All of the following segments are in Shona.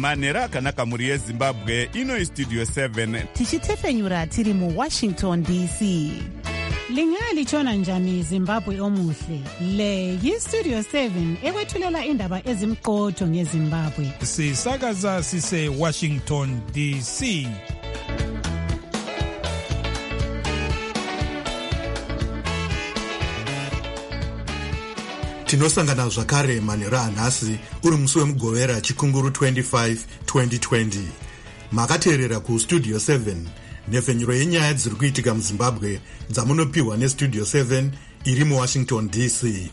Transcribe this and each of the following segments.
Manera akanaka mhuri yeZimbabwe. Ino Studio 7 tichitefenyura tiri mu Washington DC. Lingalitshona njani Zimbabwe omuhle? Le yi-Studio 7 ekwethulela indaba ezimqotho ngeZimbabwe. Sisakaza sise Washington DC. Tinosangana zvakare manhero anhasi uri musi wemugovera chikunguru 25 2020. Makateerera kuStudio 7 nhefenyuro yenyaya dziri kuitika muZimbabwe dzamunopiwa neStudio 7 iri muWashington DC.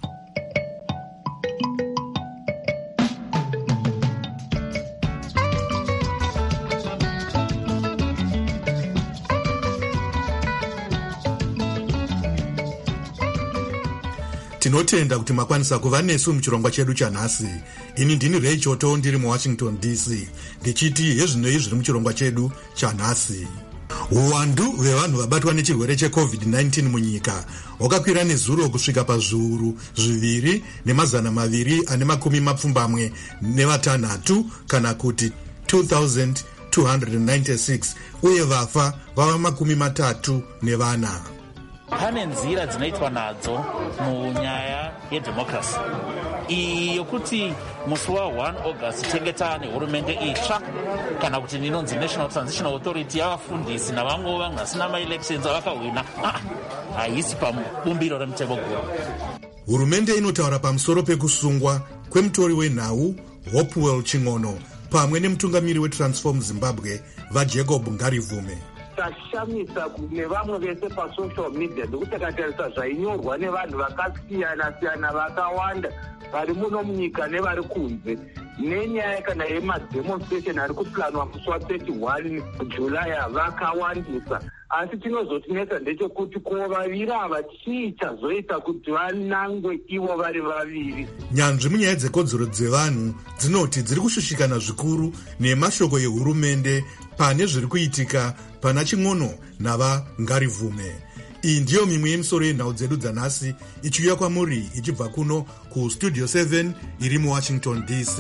Tinotenda kuti makwanisa kuva nesu muchirongwa chedu chanhasi. Ini ndini Ray Choto ndiri muWashington DC ndichiti hezvinoi zviri muchirongwa chedu chanhasi. Uwandu hwevanhu vabatwa nechirwere cheCovid-19 munyika hwakakwira nezuro kusvika pazviuru 2,276 kana kuti 2,296 uye vafa vava 34. Pane nzira dzinoitwa nadzo munyaya yedemocracy iyi yokuti musi wa1 August tenge taane hurumende itsva kana kuti inonzi National Transitional Authority yavafundisi navamwe vanhu vasina maelections avakahwina haisi pabumbiro remutemo guru. Hurumende inotaura pamusoro pekusungwa kwemutori wenhau Hopewell Ching'ono pamwe nemutungamiri weTransform Zimbabwe vaJacob Ngarivume. Tashamisa nevamwe vese pasocial media ndokuti takatarisa zvainyorwa nevanhu vakasiyana-siyana vakawanda vari muno munyika nevari kunze nenyaya kana yemademonstration ari kuplanwa musi wa31 July vakawandisa. Asi chinozotinetsa ndechekuti ko vaviri ava chii chazoita kuti vanangwe ivo vari vaviri. Nyanzvi munyaya dzekodzero dzevanhu dzinoti dziri kushushikana zvikuru nemashoko ehurumende pane zviri kuitika pana Ching'ono nava Ngarivume. Iyi ndiyo mimwe yemisoro yenhau dzedu dzanhasi ichiuya kwamuri ichibva kuno kuStudio 7 iri muWashington DC.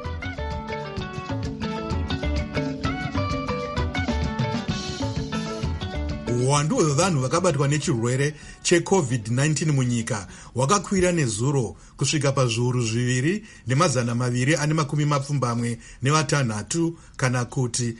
Uwandu hwevanhu vakabatwa nechirwere cheCovid-19 munyika hwakakwira nezuro kusvika pazviuru 2,276 kana kuti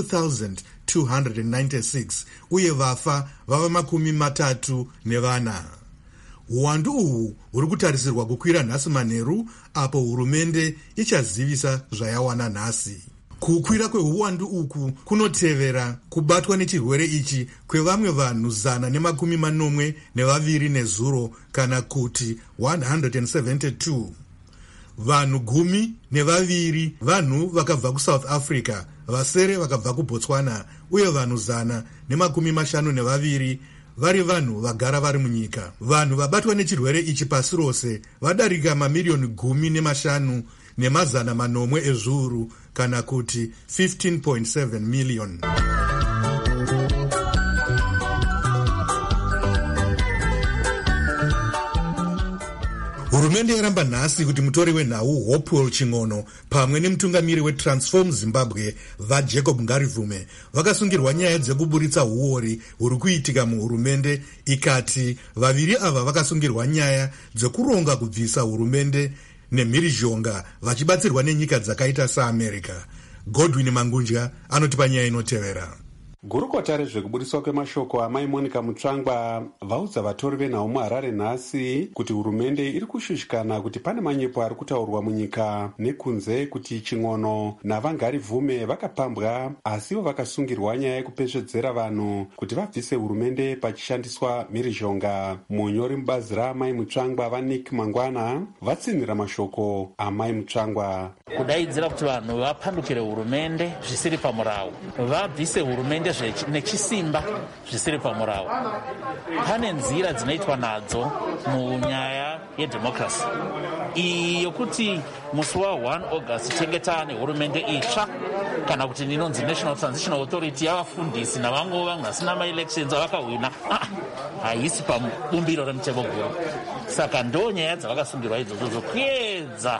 2,296 uye vafa vava 34. Uwandu uhu huri kutarisirwa kukwira nhasi manheru apo hurumende ichazivisa zvayawana nhasi. Kukwira kweuwandu uku kunotevera kubatwa nechirwere ichi kwevamwe vanhu 142 nezuro kana kuti 172. Vanhu 12 vanhu vakabva kuSouth Africa, vasere vakabva kuBotswana uye vanhu 152 vari vanhu vagara vari munyika. Vanhu vabatwa nechirwere ichi pasi rose vadarika mamiliyoni 10,500 ezviuru kana kuti 15.7 million. Hurumende yaramba nhasi kuti mutori wenhau Hopewell Ching'ono pamwe nemutungamiri weTransform Zimbabwe vaJacob Ngarivume vakasungirwa nyaya dzekuburitsa huori huri kuitika muhurumende, ikati vaviri ava vakasungirwa nyaya dzekuronga kubvisa hurumende nemhirizhonga vachibatsirwa nenyika dzakaita saAmerica. Godwin Mangunja anotipa nyaya inotevera. Gurukota rezvekuburiswa kwemashoko amai Monica Mutsvangwa vaudza vatori venhau muHarare nhasi kuti hurumende iri kushushikana kuti pane manyepo ari kutaurwa munyika nekunze kuti Ching'ono naVangarivume vakapambwa, asivo vakasungirwa nyaya yekupesvedzera vanhu kuti vabvise hurumende pachishandiswa mhirizhonga. Munyori mubazi raamai Mutsvangwa vaNick Mangwana vatsinhira mashoko amai Mutsvangwa. Kudaidzira kuti vanhu vapandukire hurumende zvisiri pamurau, vabvise hurumende zvinenge nechisimba zvisiri pamurao. Pane nzira dzinoitwa nadzo munyaya yedhemokirasi iyi yokuti musi wa1 August tenge taane hurumende itsva kana kuti ndinonzi National Transitional Authority yavafundisi navamwe vasina maelections avakahwina haisi pabumbiro remutemo guru. Saka ndo nyaya dzavakasungirwa idzodzo kuedza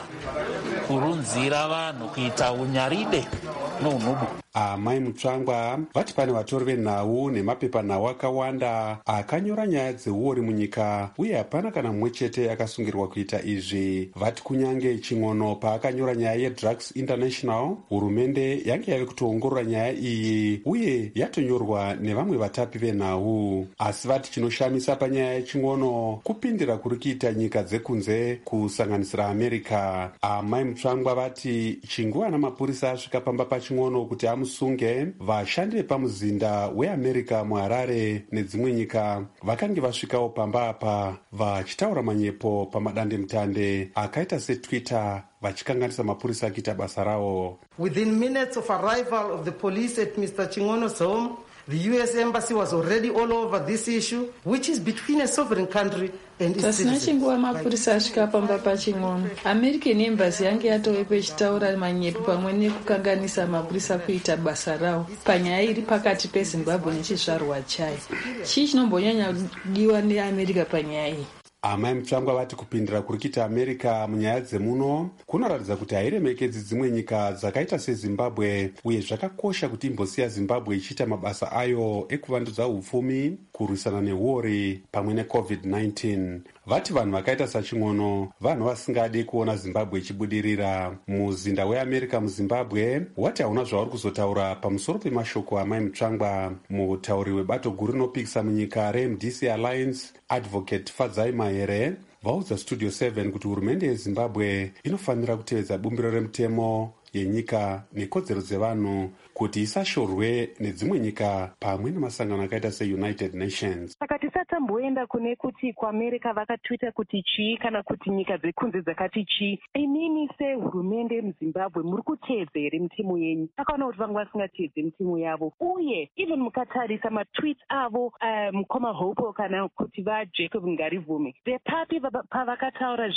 kurunzira vanhu kuita unyaride nounhubu. Amai Mutsvangwa vati pane vatori venhau nemapepanhau akawanda akanyora nyaya dzeuori munyika uye hapana kana mumwe chete akasungirwa kuita izvi. Vati kunyange Chingono paakanyora nyaya yeDrugs International, hurumende yange yave kutoongorora nyaya iyi uye yatonyorwa nevamwe vatapi venhau. Asi vati chinoshamisa panyaya yeChingono kupindira kuri kuita nyika dzekunze kusanganisira America. Amai Mutsvangwa vati chinguva namapurisa asvika pamba paChingono kuti sunge vashandi vepamuzinda weAmerica muHarare nedzimwe nyika vakange vasvikawo pamba apa vachitaura manyepo pamadandemutande akaita seTwitter vachikanganisa mapurisa akuita basa rawo. Within minutes of arrival of the police at Mr. Chingono's home, the US Embassy was already all over this issue, which is between a sovereign country and its citizens. Pasina chinguva mapurisa asvika pamba paChingono, American Embassy yange yatovepo ichitaura manyepo pamwe nekukanganisa mapurisa kuita basa rawo panyaya iri pakati peZimbabwe nechizvarwa chayo. Chii chinombonyanya kudiwa neAmerica panyaya iyi? Amai Mutsvangwa vati kupindira kuri kuita America munyaya dzemuno kunoratidza kuti hairemekedzi dzimwe nyika dzakaita seZimbabwe uye zvakakosha kuti imbosiya Zimbabwe ichiita mabasa ayo ekuvandudza upfumi, kurwisana neuori pamwe neCovid-19. Vati vanhu vakaita saChingono vanhu vasingadi kuona Zimbabwe ichibudirira. Muzinda weAmerica muZimbabwe wati hauna zvauri kuzotaura pamusoro pemashoko amai Mutsvangwa. Mutauri webato guru rinopikisa munyika reMDC Alliance, Advocate Fadzai Mahere, vaudza Studio 7 kuti hurumende yeZimbabwe inofanira kutevedza bumbiro remutemo yenyika nekodzero dzevanhu kuti isashorwe nedzimwe nyika pamwe nemasangano akaita seUnited Nations. Saka tisatamboenda kune kuti kuAmerica vakatwita kuti chii kana kuti nyika dzekunze dzakati chii. Inini sehurumende yemuZimbabwe muri kuteedza here mitemo yenyu? Takaona kuti vamwe vasingateedze mitemo yavo, uye even mukatarisa matweets avo Mukoma Hope kana kuti vaJacob Ngarivume vepapi pavakataura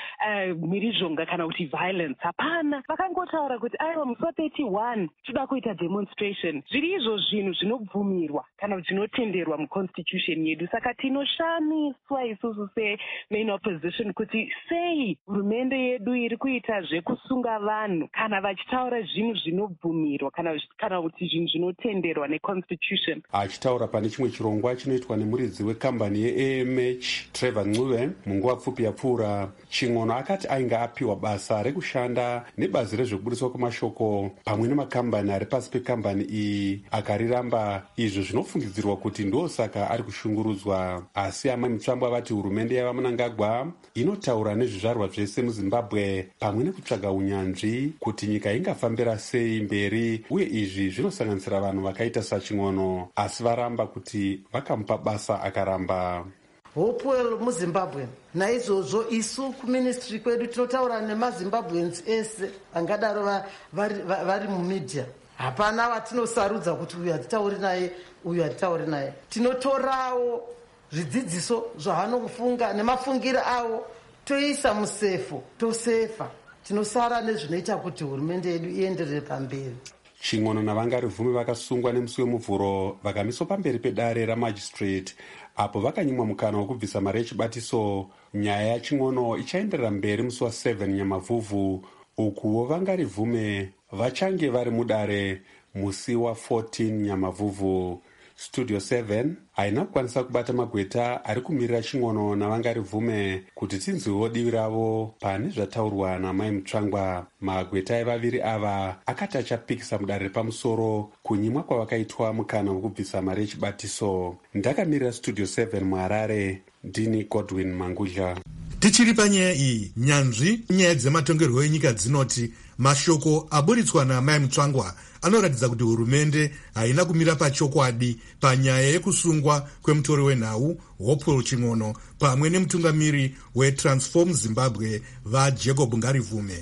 mhirizhonga kana kuti violence, hapana. Vakangotaura kuti aiwa musi wa31 toda kuita demonstration. Zviri izvo zvinhu zvinobvumirwa kana zvinotenderwa muconstitution yedu. Saka tinoshamiswa isusu semain opposition kuti sei hurumende yedu iri kuita zvekusunga vanhu kana vachitaura zvinhu zvinobvumirwa kana kuti zvinhu zvinotenderwa neconstitution. Achitaura pane chimwe chirongwa chinoitwa nemuridzi wekambani yeAMH Trevor Ncube munguva pfupi yapfuura, Chingono akati ainge apiwa basa rekushanda nebazi rezvekubudiswa kwemashoko pamwe nemakambani ari pasi pekambani iyi akariramba. Izvo zvinofungidzirwa kuti ndosaka ari kushungurudzwa. Asi amai Mutsvangwa vati hurumende yavaMnangagwa inotaura nezvizvarwa zvese muZimbabwe pamwe nekutsvaga unyanzvi kuti nyika ingafambira sei mberi, uye izvi zvinosanganisira vanhu vakaita saChingono, asi varamba kuti vakamupa basa akaramba. Hopewell muZimbabwe. Naizvozvo isu kuministry kwedu tinotaura nemaZimbabweans ese vangadaro vari mumedia. Hapana vatinosarudza kuti uyu hatitauri naye, uyu hatitauri naye. Tinotorawo zvidzidziso zvavanofunga nemafungiro avo toisa musefo, tosefa. Tinosara nezvinoita kuti hurumende yedu ienderere pamberi. Chingono navangarivume vakasungwa nemusi wemuvhuro vakamiswa pamberi pedare ramajistrate apo vakanyimwa mukana wokubvisa mari yechibatiso. Nyaya yaChingono ichaenderera mberi musi wa7 Nyamavhuvhu, ukuwo vangarivume vachange vari mudare musi wa14 Nyamavhuvhu. Studio 7 haina kukwanisa kubata magweta ari kumirira Chingono navangarivume kuti tinzwewo divi ravo pane zvataurwa namai Mutsvangwa. Magweta evaviri ava akati achapikisa mudare repamusoro kunyimwa kwavakaitwa mukana wokubvisa mari yechibatiso. Ndakamirira Studio 7 muHarare, ndini Godwin Mangudla. Tichiri panyaya iyi, nyanzvi nyaya dzematongerwo enyika dzinoti mashoko aburitswa namai Mutsvangwa anoratidza kuti hurumende haina kumira pachokwadi panyaya yekusungwa kwemutori wenhau Hopewell Chingono pamwe nemutungamiri weTransform Zimbabwe vaJacob Ngarivume.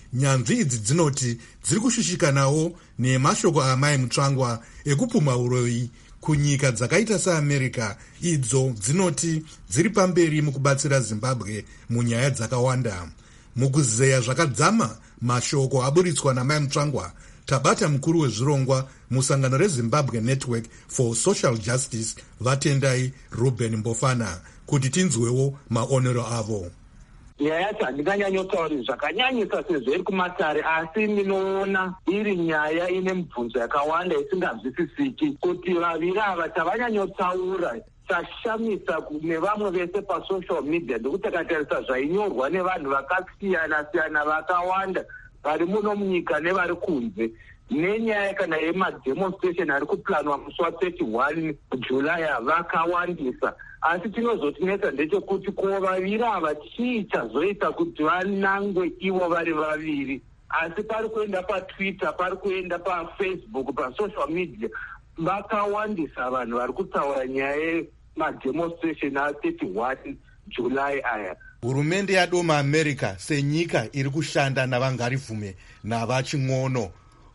nyanzvi idzi dzinoti dziri kushushikanawo nemashoko amai Mutsvangwa ekupumha uroyi kunyika dzakaita seAmerica, idzo dzinoti dziri pamberi mukubatsira Zimbabwe munyaya dzakawanda. Mukuzeya zvakadzama mashoko aburitswa namai Mutsvangwa, tabata mukuru wezvirongwa musangano reZimbabwe Network for Social Justice Vatendai Ruben Mbofana kuti tinzwewo maonero avo. Nyaya yacho handinganyanyotauri zvakanyanyisa sezvo iri kumatare, asi ndinoona iri nyaya ine mibvunzo yakawanda isinganzwisisiki, kuti vaviri ava tavanyanyotaura tashamisa nevamwe vese pasocial media ndekuti takatarisa zvainyorwa nevanhu vakasiyana-siyana vakawanda vari muno munyika nevari kunze, nenyaya kana yemademonstration ari kuplanwa musi wa31 July vakawandisa. Asi chinozotinetsa ndechekuti ko vaviri ava chii chazoita kuti vanangwe ivo vari vaviri. Asi pari kuenda paTwitter, pari kuenda paFacebook, pasocial media vakawandisa vanhu vari kutaura nyaya yemademonstration a31 July aya. Hurumende yadoma America senyika iri kushanda navangarivume navaching'ono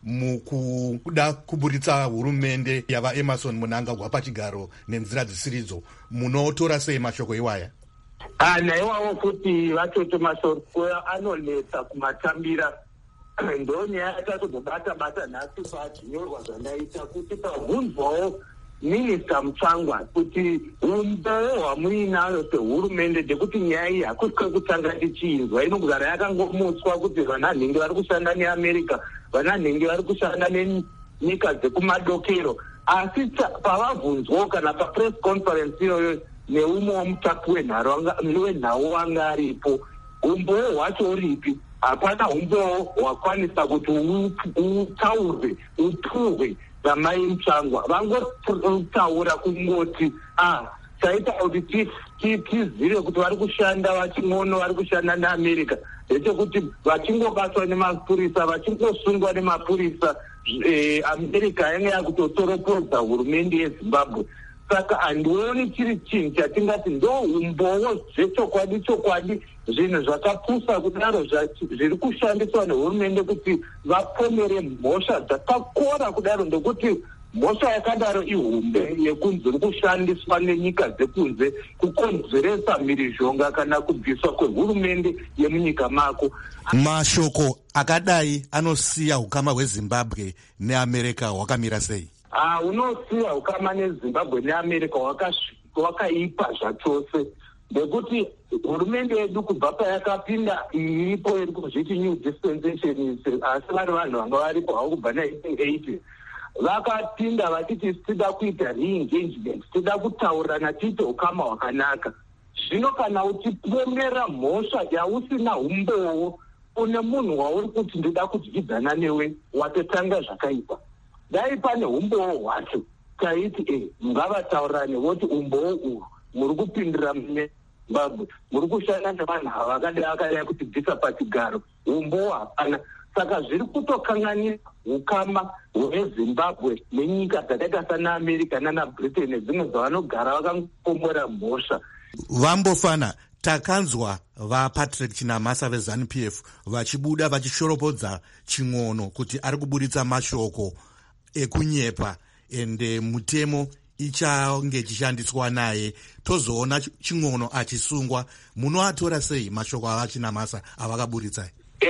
mukuda kuburitsa hurumende yava Emerson Mnangagwa pachigaro nenzira dzisiridzo, munotora sei mashoko iwaya? Naiwawo futi vatoto mashoko anonetsa kumatambira. Ndonyaya yatatobata nhasi pazvinyorwa zvandaita kuti pabvunzwawo Minista Mutsvangwa kuti umboo hwamuinayo sehurumende ndekuti nyaya iyi hakusika kutanga tichiinzwa, inogara yakangomutswa kuti vananhenge vari kushanda neAmerica, vananhenge vari kushanda nenyika dzekumadokero. Asi pavabvunzwawo kana papress conference iyoyo neumwe womutapi wenhau wanga aripo, umboo hwacho uripi? Hapana umboo hwakwanisa kuti utaurwe, upuhwe namai Mutsvangwa. Vangotaura kungoti taita kuti tizive kuti vari kushanda vaching'ono, vari kushanda neAmerica, ndechekuti vachingobatwa nemapurisa, vachingosungwa nemapurisa, America yange yakutotoropodza hurumende yeZimbabwe. Saka handioni chiri chinhu chatingati ndo umboo zvechokwadi zvinhu zvakapusa kudaro zviri kushandiswa nehurumende kuti vapomere mhosva dzakakora kudaro, ndekuti mhosva yakadaro ihumbe yekunzi iri kushandiswa nenyika dzekunze kukonzeresa mhirizhonga kana kubviswa kwehurumende yemunyika mako. Mashoko akadai anosiya ukama hweZimbabwe neAmerica hwakamira sei? Unosiya ukama neZimbabwe neAmerica wakaipa zvachose, ndekuti hurumende yedu kubva payakapinda iripo iri kuzviti new dispensation, asi vari vanhu vanga varipo havo kubva 1980 vakapinda vachiti tida kuita re-engagement, tida kutaurana tiite ukama hwakanaka. Zvino kana uchipomera mhosva yausina umboo, une munhu wauri kuti ndida kudyidzana newe, watotanga zvakaipa. Dai pane umboo hwacho taiti ngavataurane, voti umboo uhu muri kupindira muZimbabwe, muri kushanda nevanhu havakadai kutibvisa pachigaro, umboo hapana. Saka zviri kutokanganisa ukama hweZimbabwe nenyika dzakaita sanaAmerica nanaBritain nedzimwe dzavanogara vakangomora mhosva. Vambofana, takanzwa vaPatrick Chinamasa veZANU-PF vachibuda vachishoropodza Ching'ono kuti ari kuburitsa mashoko ekunyepa ende mutemo ichange chishandiswa naye. Tozoona Ching'ono achisungwa. Munoatora sei mashoko avaChinamasa avakaburitsa?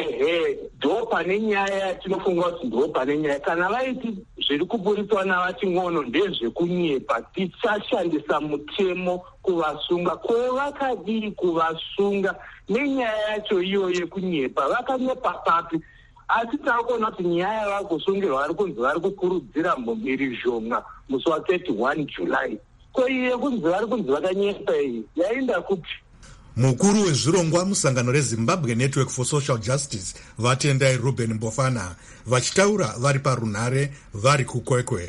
Ndo pane nyaya yatinofunga kuti ndo pane nyaya. Kana vaiti zviri kuburitswa navaChing'ono ndezvekunyepa, tichashandisa mutemo kuvasunga. Ko vakadii kuvasunga nenyaya yacho iyo yekunyepa? Vakanyepa papi? Asi takuona kuti nyaya yavari kusungirwa vari kunzi vari kukurudzira mhirizhonga musi wa31 July. Ko iye kunzi vari kunzi vakanyepa iyi yaenda kupi? Mukuru wezvirongwa musangano reZimbabwe Network for Social Justice Vatendai Ruben Mbofana vachitaura vari parunhare vari kuKwekwe.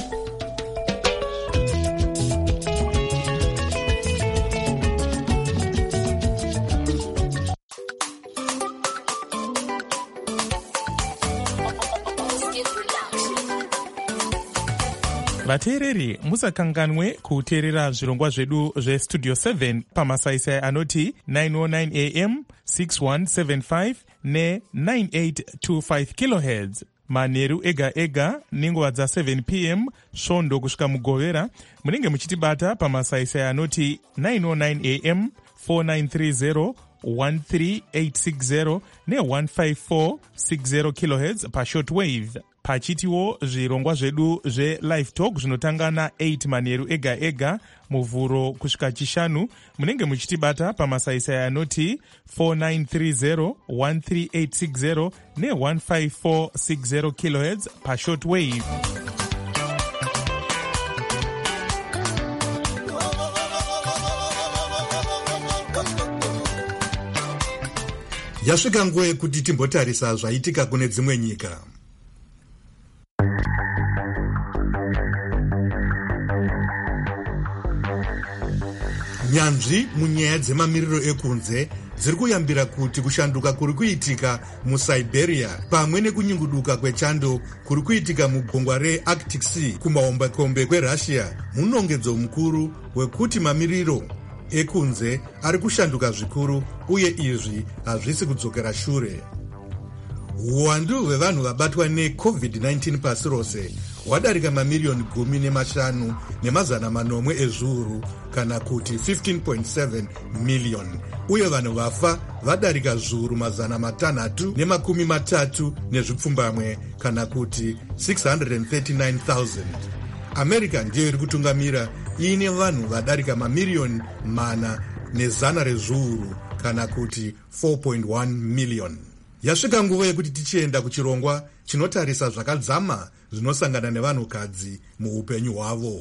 Vateereri, musakanganwe kuteerera zvirongwa zvedu zvestudio 7 pamasaisai anoti 909 am 6175 ne9825 kHz. manheru ega ega nenguva dza7 pm svondo kusvika mugovera munenge muchitibata pamasaisai anoti 909 am 4930 13860 ne15460 kHz pashortwave. Pachitiwo zvirongwa zvedu zvelive talk zvinotanga na8 manheru ega ega muvhuro kusvika chishanu munenge muchitibata pamasaisai anoti 4930 13860 ne15460 kHz pashortwave. Yasvika nguva yekuti timbotarisa zvaitika kune dzimwe nyika. Nyanzvi munyaya dzemamiriro ekunze dziri kuyambira kuti kushanduka kuri kuitika muSiberia pamwe nekunyunguduka kwechando kuri kuitika mugungwa reArctic Sea kumahombekombe kweRussia munongedzo mukuru wekuti mamiriro ekunze ari kushanduka zvikuru uye izvi hazvisi kudzokera shure. Uwandu hwevanhu vabatwa neCovid-19 pasi rose hwadarika mamiriyoni 15 nemazana manomwe ezviuru kana kuti 15.7 miliyoni uye vanhu vafa vadarika zviuru mazana matanhatu nemakumi matatu nezvipfumbamwe kana kuti 639,000. America ndiyo iri kutungamira iine vanhu vadarika mamiriyoni 4 nezana rezviuru kana kuti 4.1 miliyoni. Yasvika nguva yekuti tichienda kuchirongwa chinotarisa zvakadzama zvinosangana nevanhukadzi muupenyu hwavo.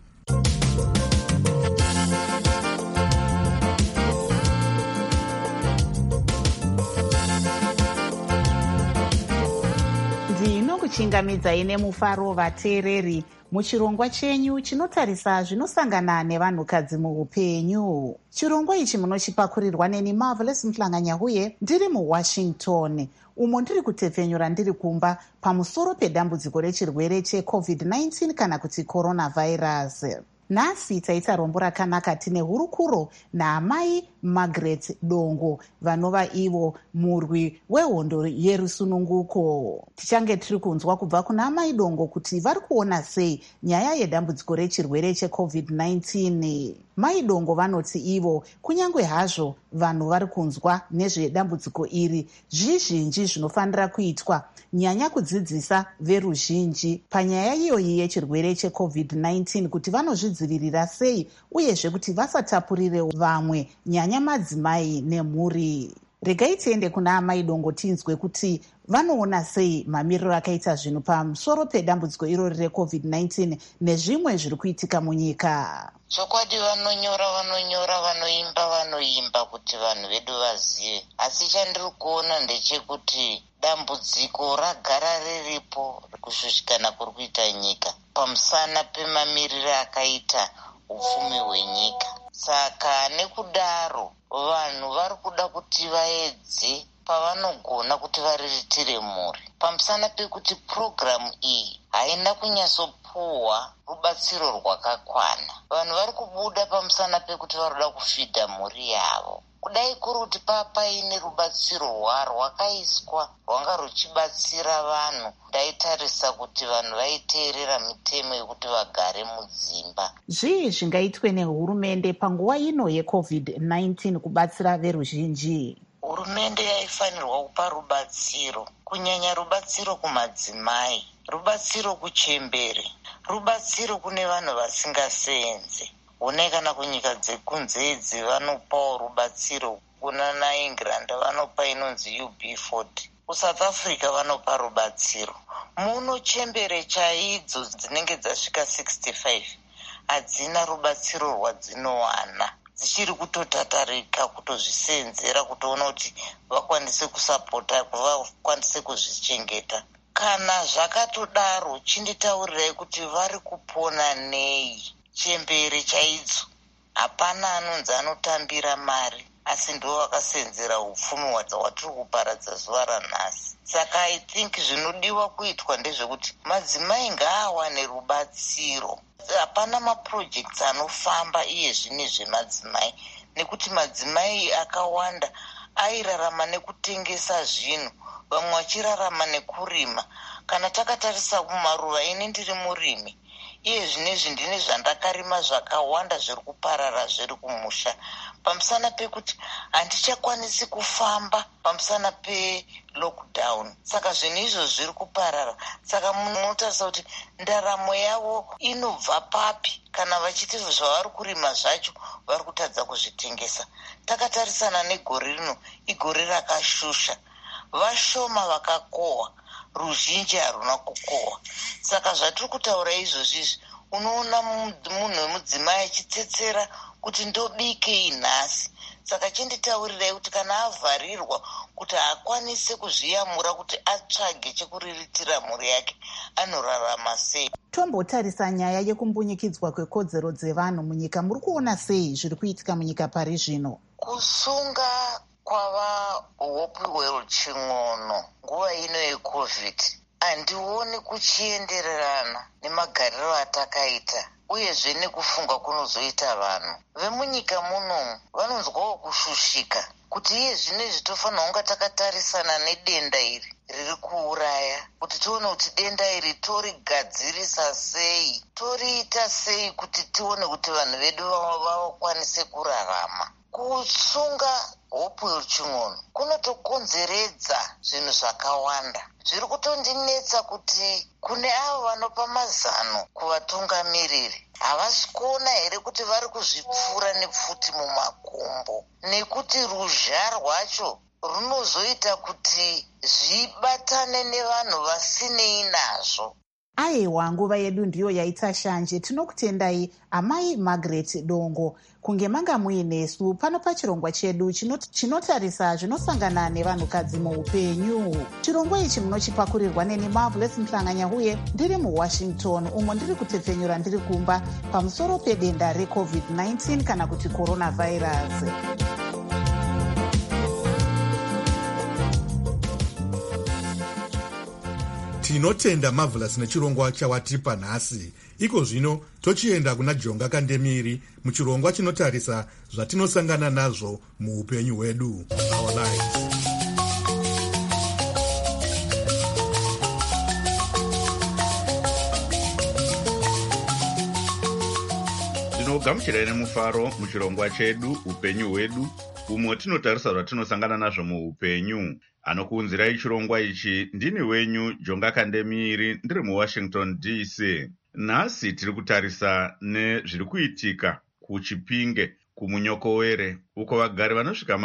ndinokuchingamidzai nemufaro vateereri muchirongwa chenyu chinotarisa zvinosangana nevanhukadzi muupenyu. Chirongwa ichi munochipakurirwa neni Marvelous Mhlanganyahuye ndiri muWashington, umo ndiri kutepfenyura ndiri kumba pamusoro pedambudziko rechirwere cheCovid-19 kana kuti coronavirus. Nhasi taita rombo rakanaka tine hurukuro naamai Margaret Dongo vanova ivo murwi wehondo yerusununguko. Tichange tiri kunzwa kubva kuna amai Dongo kuti vari kuona sei nyaya yedambudziko rechirwere cheCovid-19. Mai Dongo vanoti ivo kunyange hazvo vanhu vari kunzwa nezvedambudziko iri, zvizhinji zvinofanira kuitwa, nyanya kudzidzisa veruzhinji panyaya iyoyi yechirwere cheCovid-19 kuti vanozvidzivirira sei uyezve kuti vasatapurire vamwe, nyanya madzimai nemhuri. Regai tiende kuna amai Dongo tinzwe kuti vanoona sei mamiriro akaita zvinhu pamusoro pedambudziko irori reCovid-19 nezvimwe zviri kuitika munyika. Chokwadi vanonyora, vanoimba kuti vanhu vedu vazive. Asi chandiri kuona ndechekuti dambudziko ragara riripo kushushikana kuri kuita nyika pamusana pemamiriro akaita upfumi hwenyika. Saka nekudaro vanhu vari kuda kuti vaedze pavanogona kuti variritire mhuri. Pamusana pekuti purogiramu iyi haina kunyatsopuhwa rubatsiro rwakakwana. Vanhu vari kubuda pamusana pekuti varoda kufidha mhuri yavo. Kudai kuri kuti paine rubatsiro rwakaiswa rwanga ruchibatsira vanhu, ndaitarisa kuti vanhu vaiteerera mitemo yekuti vagare mudzimba. Zvii zvingaitwe nehurumende panguva ino yeCovid-19 kubatsira veruzhinji? Hurumende yaifanirwa kupa rubatsiro, kunyanya rubatsiro kumadzimai, rubatsiro kuchembere, rubatsiro kune vanhu vasingasenze. Une kana kunyika dzekunze idzi vanopawo rubatsiro, kuna naEngland vanopa inonzi UB40, kuSouth Africa vanopa rubatsiro. Muno chembere chaidzo dzinenge dzasvika 65 hadzina rubatsiro rwadzinowana, dzichiri kutotatarika kutozvisenzera kutoona kuti vakwanise kusapota, vakwanise kuzvichengeta. Kana zvakatodaro chinditaurirai kuti vari kupona nei. Chembere chaidzo hapana anonzi anotambira mari, asi ndo vakasenzera upfumi hwatiri kuparadza zuva ranhasi. Saka I think zvinodiwa kuitwa ndezvekuti madzimai ngaawane rubatsiro. Hapana mapurojekti anofamba iye zvine zvemadzimai, nekuti madzimai akawanda airarama nekutengesa zvinhu, vamwe vachirarama nekurima. Kana takatarisa kumaruva, ini ndiri murimi, iye zvinezvi ndine zvandakarima zvakawanda zviri kuparara zviri kumusha, pamusana pekuti handichakwanisi kufamba pamusana pe-lockdown. Saka zvinhu izvo zviri kuparara. Saka munotarisa kuti ndaramo yavo inobva papi kana vachiti zvavari kurima zvacho vari kutadza kuzvitengesa. Takatarisana negore rino, igore rakashusha, vashoma vakakohwa, ruzhinji haruna kukohwa. Saka zvatiri kutaura izvozvizvi, unoona munhu wemudzimai achitsetsera kuti ndobikei nhasi. Saka chenditaurirai kuti kana avharirwa kuti haakwanise kuzviyamura kuti atsvage chekuriritira mhuri yake, anorarama sei? Tombotarisa nyaya yekumbunyikidzwa kwekodzero dzevanhu munyika. Muri kuona sei zviri kuitika munyika pari zvino? Kusunga kwava Hope Ching'ono nguva ino yeCovid handioni kuchiendererana nemagariro atakaita, uyezve nekufunga kunozoita vanhu vemunyika munomu. Vanonzwawo kushushika kuti iye zvinezvi tofanira kunga takatarisana nedenda iri riri kuuraya, kuti tione kuti denda iri torigadzirisa sei, toriita sei kuti tione kuti vanhu vedu vakwanise kurarama. Kusunga Hope Ching'ono kunotokonzeredza zvinhu zvakawanda. Zviri kutondinetsa kuti kune avo vanopa mazano kuvatungamiriri havasi kuona here kuti vari kuzvipfura nepfuti mumakumbo, nekuti ruzha rwacho runozoita kuti zvibatane nevanhu vasinei nazvo. Aiwa, nguva yedu ndiyo yaita shanje. Tinokutendai amai Margaret Dongo kunge manga muinesu pano pachirongwa chedu chinotarisa zvinosangana nevanhukadzi muupenyu. Chirongwa ichi munochipakurirwa neni Marvelous Mhlanganya-Huye ndiri muWashington, umo ndiri kutepfenyura ndiri kumba pamusoro pedenda reCovid-19 kana kuti coronavirus. Tinotenda Marvelous nechirongwa chawatipa nhasi. Iko zvino tochienda kuna Jonga Kandemiri muchirongwa chinotarisa zvatinosangana nazvo muupenyu hwedu, our lives. Tinogamuchirai nemufaro muchirongwa chedu upenyu hwedu, umwe tinotarisa zvatinosangana nazvo muupenyu. Anokuunzirai chirongwa ichi ndini wenyu Jonga Kandemiri, ndiri muWashington DC. Nhasi tiri kutarisa nezviri kuitika kuChipinge kumunyokowere, uko vagari vanosvika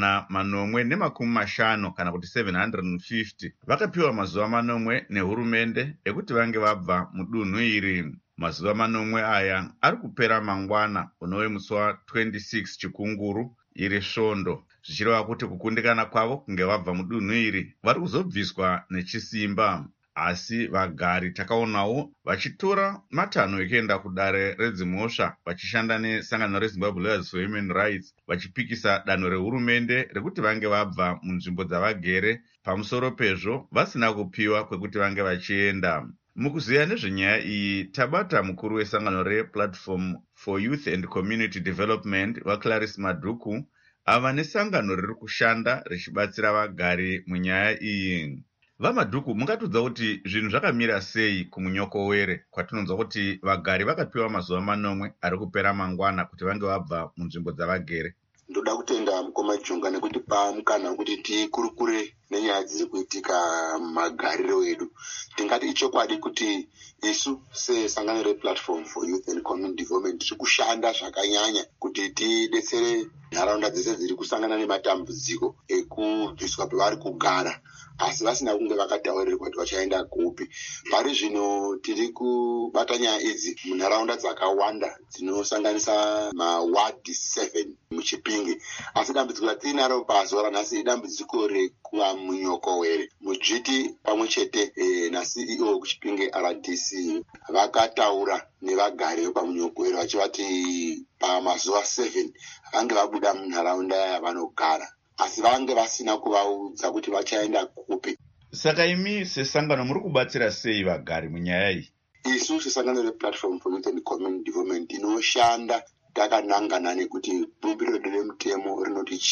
450 kana kuti 750 vakapiwa mazuva 4 nehurumende ekuti vange vabva mudunhu iri. Mazuva 4 aya ari kupera mangwana unove musi wa26 Chikunguru iri svondo, zvichireva kuti kukundikana kwavo kunge vabva mudunhu iri vari kuzobviswa nechisimba. Asi vagari takaonawo vachitora matanho ekuenda kudare redzimhosva vachishanda nesangano reZimbabwe Lawyers for Human Rights vachipikisa danho rehurumende rekuti vange vabva munzvimbo dzavagere, pamusoro pezvo vasina kupiwa kwekuti vange vachienda. Mukuziya nezvenyaya iyi tabata mukuru wesangano rePlatform for Youth and Community Development vaClarice Madhuku, ava nesangano riri kushanda richibatsira vagari munyaya iyi. VaMadhuku, mungatudza kuti zvinhu zvakamira sei kumunyokowere kwatinonzwa kuti vagari vakapiwa mazuva 4 ari kupera mangwana kuti vange vabva munzvimbo dzavagere? Ndoda kutenda mukoma Jonga nekutipa mukana wekuti tikurukure nenyaya dziri kuitika magariro edu. Tingati ichokwadi kuti isu sesangano rePlatform for Youth and Community Development tiri kushanda zvakanyanya kuti tidetsere nharaunda dzese dziri kusangana nematambudziko ekubviswa pavari kugara asi vasina kunge vakataurirwa kuti vachaenda kupi. Pari zvino tiri kubata nyaya idzi munharaunda dzakawanda dzinosanganisa mawadi 7 muChipinge, asi dambudziko ratinaro pazuva ranhasi idambudziko rekuvamunyokowere. Mujiti pamwe chete naCEO kuChipinge RDC vakataura nevagari vepamunyokowere vachivati pamazuva 7 vange vabuda munharaunda yavanogara asi vange vasina kuvaudza kuti vachaenda kupi. Saka imi sesangano muri kubatsira sei vagari munyaya iyi? Isu sesangano rePlatform for Youth and Community Development inoshanda takanangana nekuti bumbiro remutemo rinoti chii.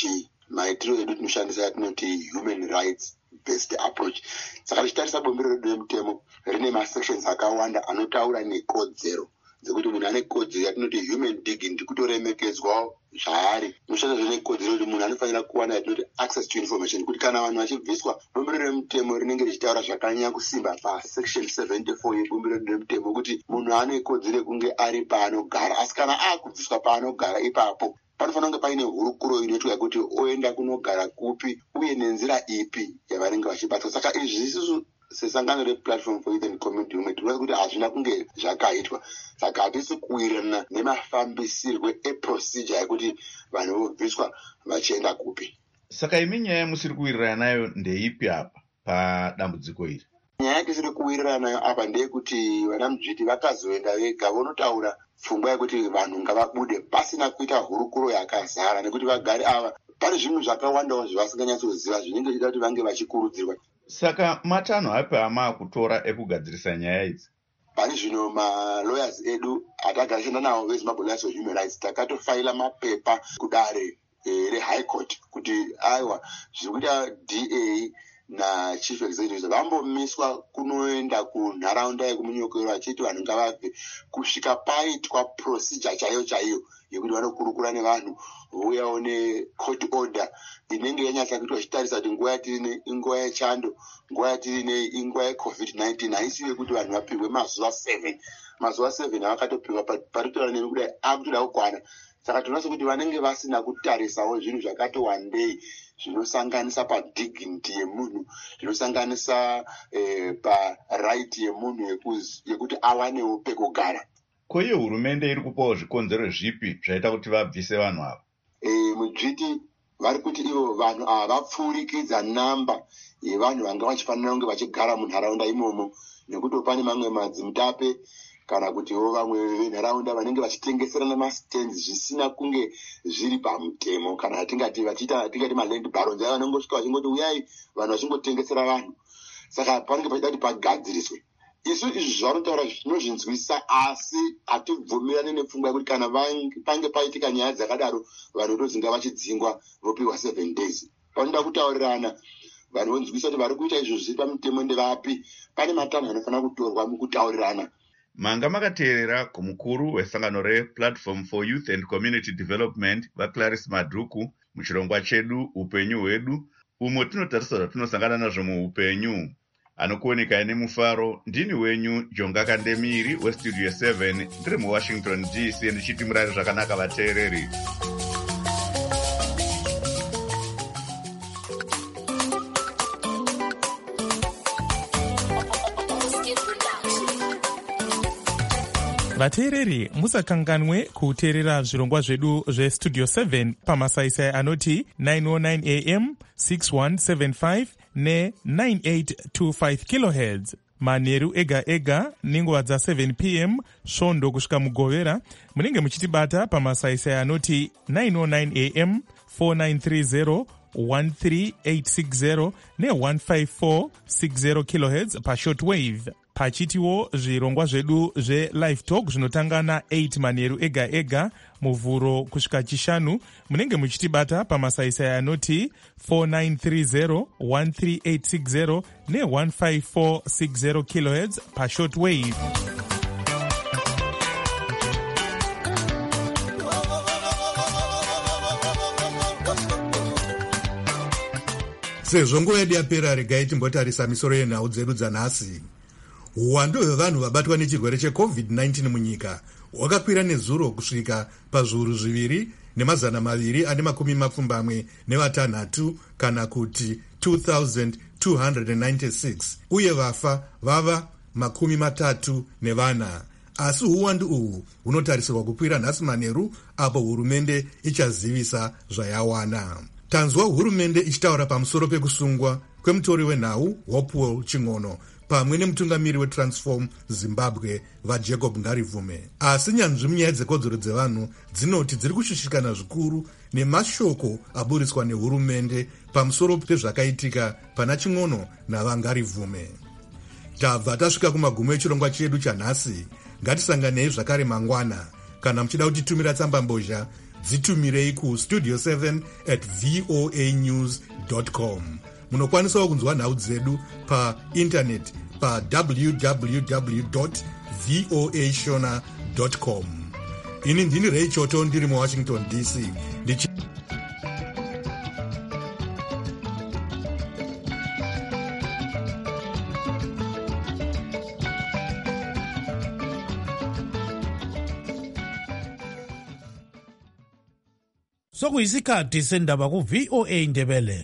maitiro edu tinoshandisa yatinoti human rights based approach. Saka tichitarisa bumbiro redu remutemo rine masections akawanda anotaura nekodzero dzekuti munhu ane kodzero yatinoti human dignity, kutoremekedzwa zvaari. Mushanda zvine kodzero kuti munhu anofanira kuwana yatinoti access to information, kuti kana vanhu vachibviswa, bumbiro remutemo rinenge richitaura zvakanyanya kusimba pasection 74 yebumbiro remutemo kuti munhu ane kodzero yekunge ari paanogara, asi kana akubviswa paanogara ipapo panofanira kunge paine hurukuro inoitwa kuti oenda kunogara kupi uye nenzira ipi yavanenge vachibatwa. Saka izvi isusu sesangano replatform for youth and community movement tinoona kuti hazvina kunge zvakaitwa. Saka hatisi kuwirirana nemafambisirwe eprocedure yekuti vanhu vobviswa vachienda kupi. Saka imi nyaya musiri kuwirirana nayo ndeipi apa padambudziko iri? Nyaya yatisiri kuwirirana nayo apa ndeyekuti vana Mdzviti vakazoenda vega vonotaura pfungwa yekuti vanhu ngavabude pasina kuita hurukuro yakazara, nekuti vagari ava pane zvinhu zvakawandawo zvavasinganyatsoziva zvinenge zvichida kuti vange vachikurudzirwa. Saka matanho api amakutora ekugadzirisa nyaya idzi? Pane zvino malawyers edu atagashanda nawo veZimbabwe Lawyers for Human Rights takatofaila mapepa kudare reHigh Court kuti aiwa zviri kuita DA naChief Executive vambomiswa kunoenda kunharaunda yekumunyokero vachiti vanhu ngavabve kusvika paitwa procedure chaiyo yekuti vanokurukura nevanhu vouyawo necourt order inenge yanyatsa kuitwa ichitarisa kuti nguva yatiri inguva yechando, nguva yatiri inguva yeCovid-19 haisi yekuti vanhu vapihwe mazuva 7. Mazuva 7 avakatopiwa paritora nemi kudai akutoda kukwana. Saka tinoona sekuti vanenge vasina kutarisawo zvinhu zvakati wandei zvinosanganisa padignity yemunhu, zvinosanganisa paright yemunhu yekuti awanewo pekugara. Ko iyo hurumende iri kupawo zvikonzero zvipi zvaita kuti vabvise vanhu ava? Mudzviti vari kuti ivo vanhu ava vapfuurikidza namba yevanhu vanga vachifanira kunge vachigara munharaunda imomo, nekuti pane mamwe madzimutape kana kutiwo vamwe venharaunda vanenge vachitengeserana mastands zvisina kunge zviri pamutemo, kana tingati maland barons ava vanongosvika vachingoti uyai vanhu vachingotengesera vanhu. Saka panenge pachida kuti pagadziriswe. Isu izvi zvavanotaura zvinozvinzwisa, asi hatibvumirane nepfungwa yekuti kana pange paitika nyaya dzakadaro vanhu votozinga vachidzingwa vopiwa 7 days. Panoda kutaurirana, vanhu vonzwisa kuti vari kuita izvo zviri pamutemo ndevapi. Pane matanho anofanira kutorwa mukutaurirana. Manga makateerera kumukuru wesangano replatform for youth and community development vaClarice Madhuku muchirongwa chedu upenyu hwedu, umo tinotarisa zvatinosangana nazvo muupenyu. Anokuoneka nemufaro, ndini wenyu Jonga Kandemiri westudio 7 ndiri muWashington DC ndichiti murari zvakanaka vateereri. vateereri musakanganwe kuteerera zvirongwa zvedu zvestudio 7 pamasaisai anoti 909 am 6175 ne9825 kilohertz manheru ega ega nenguva dza7 pm svondo kusvika mugovera. Munenge muchitibata pamasaisai anoti 909 am 4930 13860 ne15460 kilohertz pashortwave. Pachitiwo zvirongwa zvedu zvelive talk zvinotanga na8 manheru ega ega muvhuro kusvika chishanu. Munenge muchitibata pamasaisai anoti 4930 13860 ne15460 kilohertz pashortwave. Sezvo nguva yedu yapera, regai timbotarisa misoro yenhau dzedu dzanhasi. Uwandu hwevanhu vabatwa nechirwere cheCovid-19 munyika hwakakwira nezuro kusvika pazviuru 2,226 kana kuti 2,296 uye vafa vava 34. Asi uwandu uhu hunotarisirwa kukwira nhasi manheru apo hurumende ichazivisa zvayawana. Tanzwa hurumende ichitaura pamusoro pekusungwa kwemutori wenhau Hopewell Ching'ono pamwe nemutungamiri weTransform Zimbabwe vaJacob Ngarivume. Asi nyanzvi munyaya dzekodzero dzevanhu dzinoti dziri kushushikana zvikuru nemashoko aburiswa nehurumende pamusoro pezvakaitika pana Ching'ono navaNgarivume. Tabva tasvika kumagumo echirongwa chedu chanhasi. Ngatisanganei zvakare mangwana. Kana muchida kutitumira tsamba mbozha, dzitumirei kustudio 7@voanews.com. munokwanisawo kunzwa nhau dzedu paintaneti pa www.voashona.com. ini ndini Ray Choto ndiri muwashington DC sokuyisikhathi sendaba ku VOA Ndebele.